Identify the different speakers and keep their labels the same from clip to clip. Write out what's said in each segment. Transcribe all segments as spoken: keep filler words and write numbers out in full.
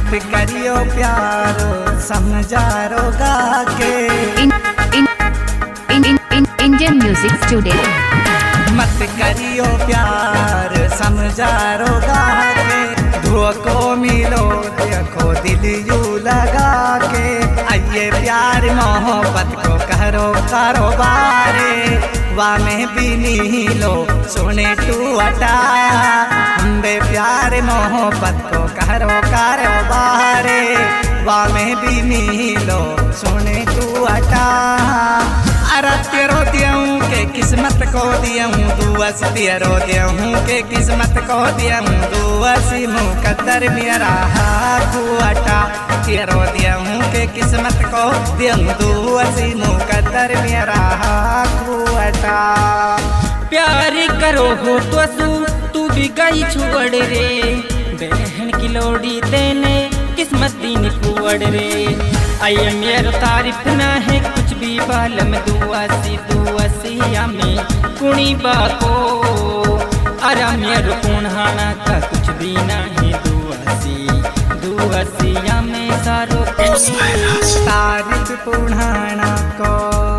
Speaker 1: मत करियो प्यारो समझारो गा के
Speaker 2: in in in in in Indian music studio.
Speaker 1: मत करियो प्यार समझारो गा के धुआ को मिलो देखो दिल यू लगा के आइए प्यार मोहब्बत को करो कारोबारे वा में भी नहीं लो सोने टू अटाया हमबे प्यार मोहब्बत को करो कारोबारे वा में भी नहीं लो सोने टू अटाया अरे तेरो दियाऊं के किस्मत को दियाऊं दुआस तेरो दियाऊं के किस्मत को दियाऊं दुआसी मुकद्दर मेरा हाथुआटा तेरो दियाऊं के किस्मत को दियाऊं दुआसी मुकद्दर मेरा हाथुआटा।
Speaker 3: प्यार करो हो तो सू तू भी गई छोड़ रे बहन की लोड़ी देने किस्मत दिन कुड़ रे आइए मेरा तारीफ ना है कुछ भी बालम दुआसी दुआसिया में कुणी बाको अरा मेरे कुणाना का कुछ भी नहीं दुआसी दुआसिया में सारो
Speaker 1: तारीफ पुणाना को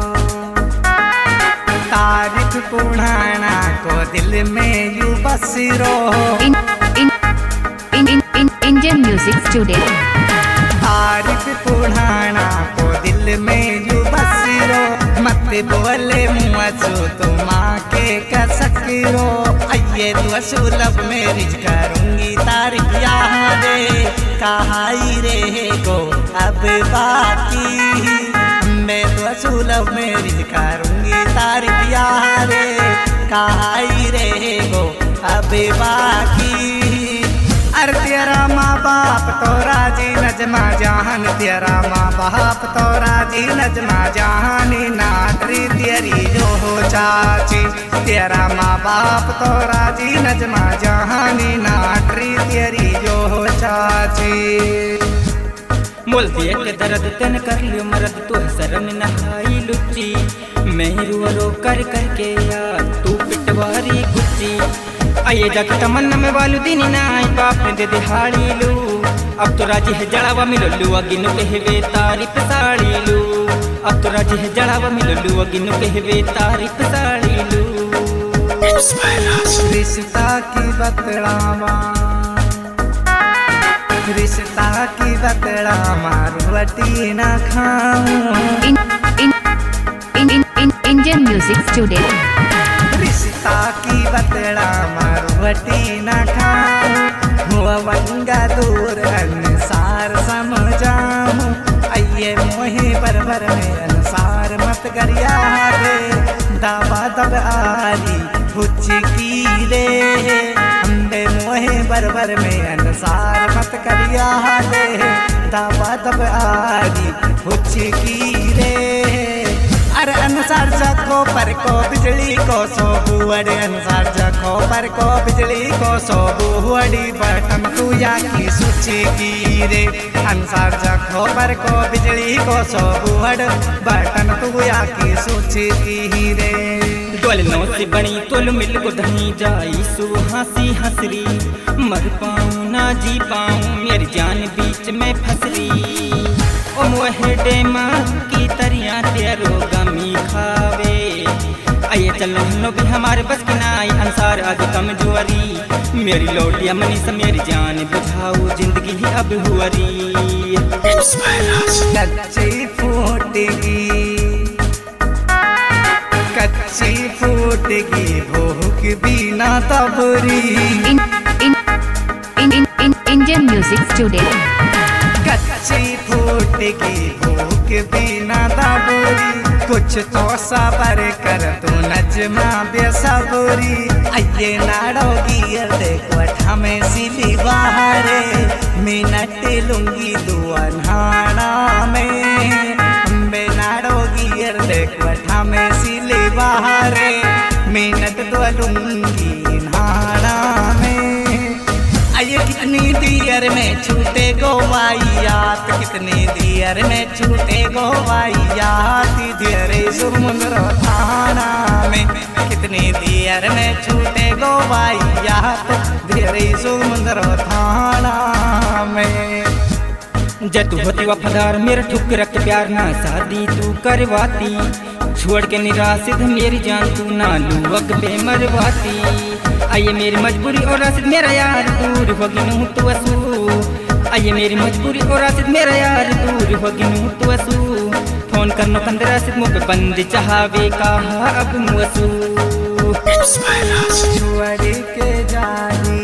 Speaker 1: तारीफ पुणाना को दिल में यू बसरो
Speaker 2: in in in in in Indian music studio.
Speaker 1: तारीफ पुढ़ाना को दिल में यू बसरो मत बोले मुँह चो तुम के कसकरो आइए तू असुलब में रिज करूंगी तारीफ याद कहाई रे गो अब बाकी मैं तो असुलब में रिज करूंगी तारीफ याद कहाई रे गो अब बाकी अरे तेरा माँ बाप तो राजी नजमा जहान तेरा माँ बाप तो राजी नजमा जहानी नाटरी तेरी जो हो चाची तेरा माँ बाप तो राजी नजमा जहानी नाटरी तेरी जो हो चाची।
Speaker 3: मोल दिए के दर्द तन कर लियो मरद तू शर्म नहाई लुच्ची मैं रो रो कर करके यार तू पिटवारी गुच्ची आइए जाके तमन्ना में वालू दीनी ना बाप ने दे दिहाड़ी लू अब तो राजी है जड़ावा मिलो लू अगिनो के वे तारीफ साड़ी लू अब तो राजी है जड़ावा मिलो लू अगिनो के वे तारीफ साड़ी लू।
Speaker 1: रिश्ता की बतलावा रिश्ता की बतला मारू वटी ना खाऊं
Speaker 2: in in in in in Indian music studio.
Speaker 1: रिश्ता की बतला मारुवटी न खाऊं हुआ वंगा दूर अनुसार समझाऊं आइए मोहे बरबर में अनुसार मत करिया रे दावा दब आली हुच की रे हमबे मोहे बरबर में अनुसार मत करिया रे दावा दब आली हुच की रे अरे अनुसार जखो पर को बिजली को सोबू अरे अनुसार जखो पर को बिजली को सोबू अड़ी बटन तू या की सूची की रे अनुसार जखो पर को बिजली को सोबू अड़ बटन तू या की सूची की रे।
Speaker 3: डोल नौ से बनी तोल मिल को धनी जाई सु हंसी हंसरी मर पाऊं ना जी पाऊं मेरी जान बीच में फसरी ओ मोहे डेमा की तरिया तेरो गमी खावे आइए चलो नो भी हमारे बस की नाई अंसार आगे कमजोरी मेरी लोटिया मनी से मेरी जान बुझाओ जिंदगी ही अब हुआरी।
Speaker 1: कच्ची फूटेगी कच्ची फूटेगी भूख भी ना तबरी
Speaker 2: in in in in in Indian music studio.
Speaker 1: कच्ची फूटेगी भूख भी ना तबरी कुछ तो सबर कर तू नजमा बेसबरी आइए नाड़ोगी देखो हमें सिली बाहरे मिनट लूंगी दुआ नाना में मैं नाड़ोगी देखो हमें सिली बाहरे मिनट दुआ लूंगी नाना में आइए कितनी दियर में छूटे गोवाइयात कितनी दियर में छूटे गोवाइयात धीरे समुद्र थाना में कितनी दियर में छूटे गोवाइयात धीरे समुद्र थाना में।
Speaker 3: जे तू होती वफादार मेरा ठुकर के प्यार ना शादी तू करवाती, छोड़ के निराशित मेरी जान तू ना लुवक पे मरवाती। आइए मेरी मजबूरी और राशिद मेरा यार दूर होगी नू तू असू, आइए मेरी मजबूरी और राशिद मेरा यार दूर होगी नू तू असू। फोन करनो कंद राशिद मुँह पे बंद चाहवे कहा अब मुसू।
Speaker 1: छोड़ के जारी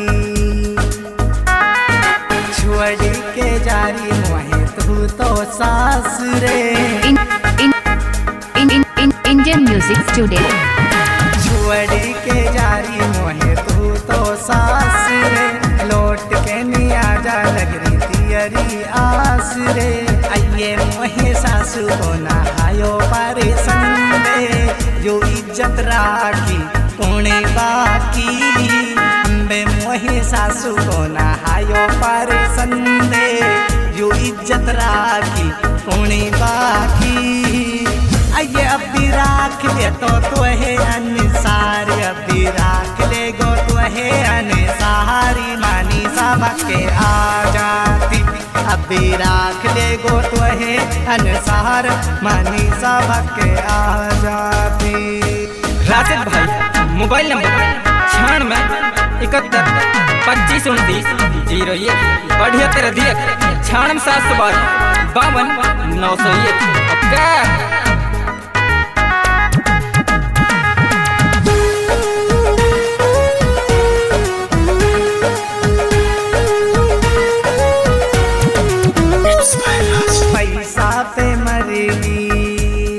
Speaker 1: छोड़ के जारी मोहे तू तो सास रे।
Speaker 2: In, in, in, in, in, Indian Music Studio.
Speaker 1: छोड़ के जारी मोहे तू तो सास रे, लौट के नहीं आजा लग रही तियरी आस रे। आइए मोहे सासू को नहायो पारे संदे, जो इज्जत राखी कोने बाकी। अम्बे मोहे सासू को नहायो पारे संदे, जो इज्जत राखी कोने बाकी। आइए अब भी राख ले तो तो है अनसार, अब भी राख ले गो तो है अनसारी। मानी सबक के आ जाती, अब भी राख ले गो तो है अनसार, मानी सबक के आ जाती।
Speaker 3: राशिद भाई मोबाइल नंबर छान में इकहत्तर पच्चीस उनतीस जीरो एक बढ़िया तेरह दिया छान सात सौ बारह बावन नौ सौ एक।
Speaker 1: पैसा पे मरेगी,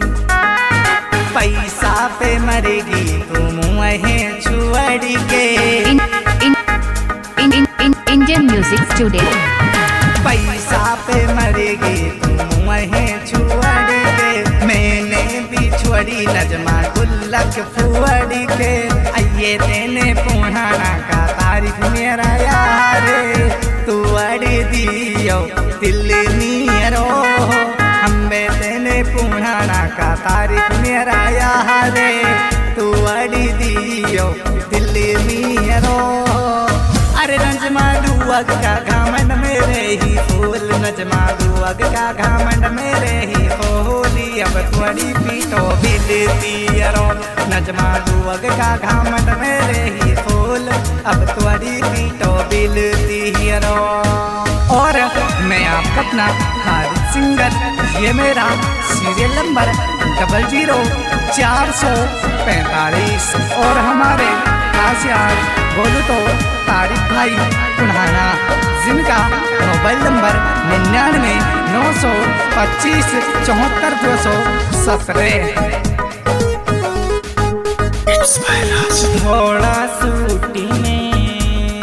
Speaker 1: पैसा पे मरेगी तुम वहीं छुअड़ के।
Speaker 2: In, in, in, in, in, Indian Music Studio.
Speaker 1: पैसा पे मरेगी तुम वहीं छुअड़ के, मैंने भी छोड़ी नजमा गुल्लक फुअड़ के। आइए तेने पुराना का तारीफ मेरा यार, तू अड़ दियो दिल नीरो। हम्बे तेने पुराना का तारीफ मेरा यार, तू अड़ दियो दिल नीरो। अरे नजमा दुआग का घमंड मेरे ही फूल, नजमा दुआग का घमंड मेरे ही फूली। अब थोड़ी पीटो बिलती रो, नजमा दुआग का घमंड मेरे ही फूल, अब थोड़ी पीटो बिलती रो। और मैं आपका अपना हारिस सिंगर, ये मेरा सीरियल नंबर डबल जीरो चार सौ पैंतालीस। और हमारे खास यार बोलो तो तारिक भाई पुराना, जिनका मोबाइल नंबर निन्यानवे नौ सौ पच्चीस चौहत्तर दो सौ सत्रह।
Speaker 3: धोड़ा सूट में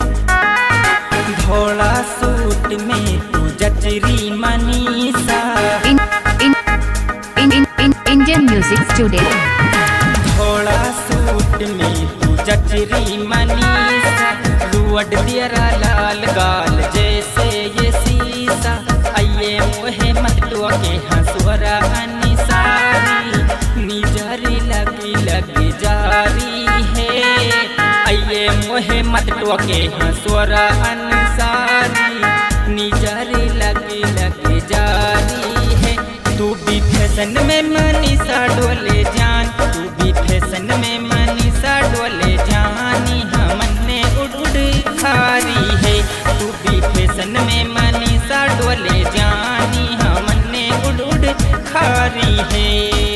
Speaker 3: धोड़ा सूट में तू जचरी Manisha.
Speaker 2: In, in, in, in, in, Indian Music Studio.
Speaker 3: धोड़ा सूट में तू जचरी मनीषा, रुअट दियरा लाल गाल जैसे ये शीशा। आइए मोहे मत टुआ के हंसुरा अनिसारी, निजरी लगी लगी जारी है। आइए मोहे मत टुआ के हंसुरा अनिसारी, निजरी लगी लगी जारी है। तू भी फैशन में मनीषा डोले जान, तू भी फैशन में मनीषा डोले जानी। हमने उड़ उड़ खारी है, तू भी फैशन में मनीषा डोले जानी। हमने उड़ उड़ खारी है।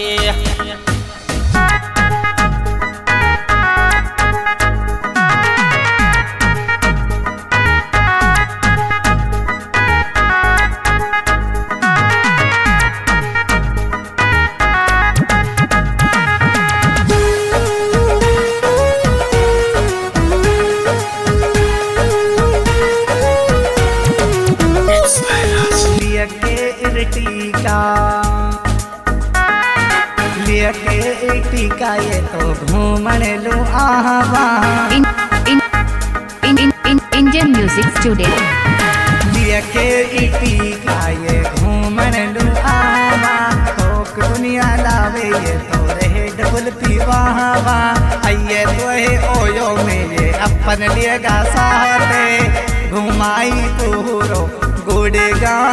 Speaker 1: के टीका ये तो घूमन लू आवा।
Speaker 2: In, in, in, in, in, Indian Music Studio.
Speaker 1: लिया के टीका ये घूमन लू आवा, थोक दुनिया लावे ये तो रहे डबल पीवावा। आइए तो है ओयो में ये अपन लिएगा साथे, घुमाई पूरो गुड़गांव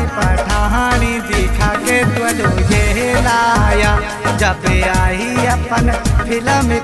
Speaker 1: पठानी दिखा के तो ये लाया जब आई अपन फिल्म